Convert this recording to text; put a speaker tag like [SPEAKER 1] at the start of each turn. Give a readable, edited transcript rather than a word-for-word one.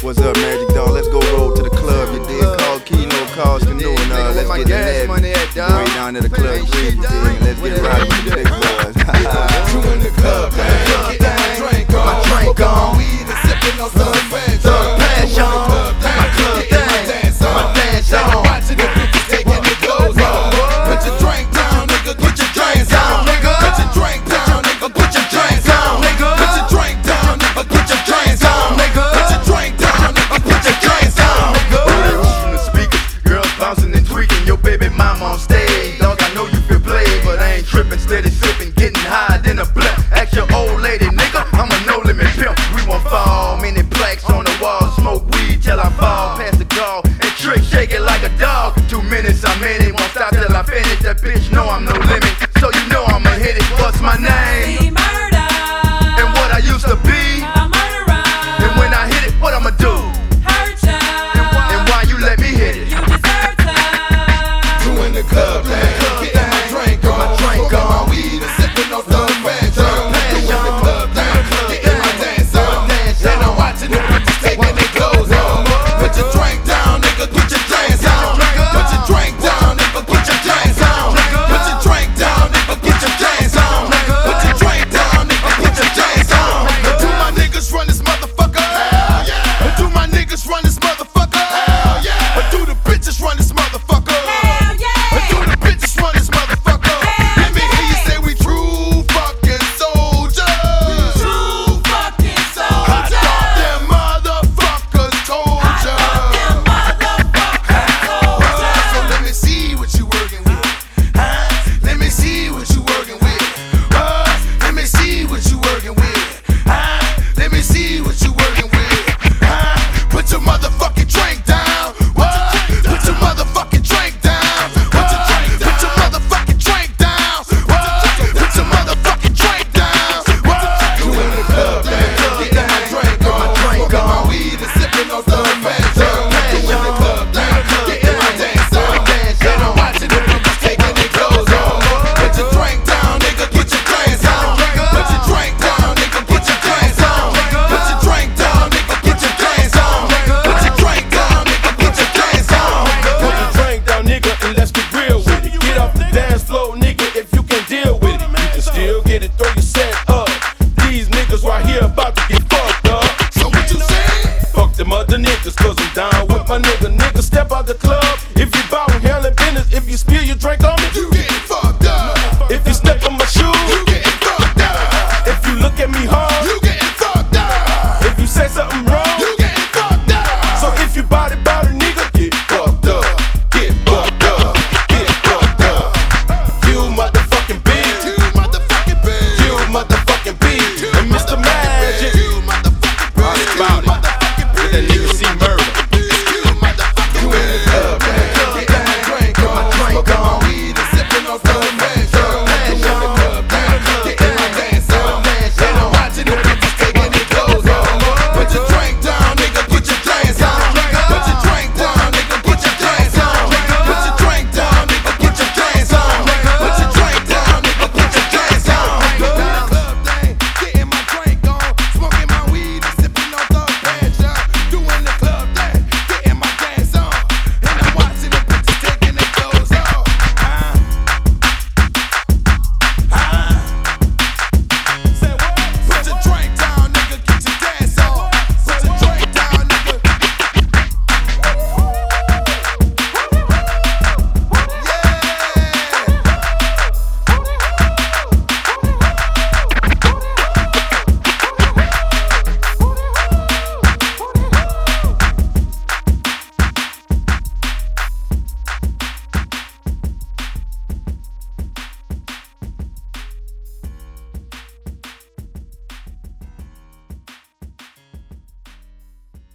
[SPEAKER 1] What's up, Magic Dog? Let's go roll to the club. You did call Keno, call Canoe, and let's get the
[SPEAKER 2] money at, dog.
[SPEAKER 1] way down to the club. Let's get right with the big boys.
[SPEAKER 3] You in the club, man. Get my drink on.
[SPEAKER 2] My drink on.
[SPEAKER 3] Weed and sipping on some passion.
[SPEAKER 2] My club dance. My dance on.
[SPEAKER 3] Watching the bitches taking their clothes off. Put your drink down, nigga. Put your drinks on, nigga. Put your drink down, nigga. Put your drinks on, nigga. Put your drink down, nigga. Put your drinks on, nigga. Put your drink down, nigga. Put your drinks on, nigga.
[SPEAKER 1] From the speakers, girls bouncing and tweaking. Your baby mama on stage, dog. I know you feel played, but I ain't tripping. Steady sipping, getting high than a blunt. Ask your old lady, nigga. I'm a no limit pimp. We won't fall. Many plaques on the wall. Smoke weed till I fall. Pass the gall and trick, shake it like a dog. 2 minutes, I'm in it. Won't stop till I finish. That bitch know I'm no limit, so you know I'ma hit it. What's my name?
[SPEAKER 4] Murder.
[SPEAKER 1] And what I used to be.
[SPEAKER 4] A murderer.
[SPEAKER 1] And when I hit it, what I'ma do?
[SPEAKER 4] Hurt ya.
[SPEAKER 1] And why you let me hit it?
[SPEAKER 4] You deserve to.
[SPEAKER 3] You in the club, man. Getting my drink on. Smoking my weed and sipping on some passion. You in the club, man. Getting my dance on. And I'm watching the bitches taking their clothes off. Put your drink down, nigga. Put your dance on. Put your drink down, nigga. Put your dance on. Put your drink down, nigga. Put your dance on. Put your drink down, nigga. Put your dance on. Do my niggas run this motherfucker? Hell yeah. Do my niggas run this motherfucker? Hell yeah. Or do the bitches run this motherfucker?
[SPEAKER 4] Hell yeah.
[SPEAKER 3] Or do the bitches run this motherfucker? Let me hear you say we true fucking soldiers.
[SPEAKER 4] True fucking
[SPEAKER 3] I
[SPEAKER 4] soldier.
[SPEAKER 3] thought them motherfuckers told ya.
[SPEAKER 4] Them motherfuckers soldier.
[SPEAKER 3] So let me see what you working with. Let me see what you working with. Let me see what you working with. Let me see what you working with. Put your motherfucking drink down. Put your motherfucking drink down. Put your motherfucking drink down. Put your motherfucking drink down. You in the club, man. Getting my drink on. Smoking my weed and sipping on some passion. You in the club, man. Getting my dance on. And I'm watching the bitches taking their clothes off. Put your drink down, nigga. Put your dance on. Put your drink down, nigga. Put your dance on. Put your drink down, nigga. Put your dance on. Put your drink down, nigga. Put your dance on.
[SPEAKER 5] Put your drink down, nigga, and let's get real with it. Get off the dance floor, nigga, if you can deal with it. You can still get it, throw your set up. These niggas right here about to get fucked up.
[SPEAKER 3] So what you say?
[SPEAKER 5] Fuck them other niggas, cause I'm down with my nigga. Nigga, step out the club if you bout handling business. If you spill your drink on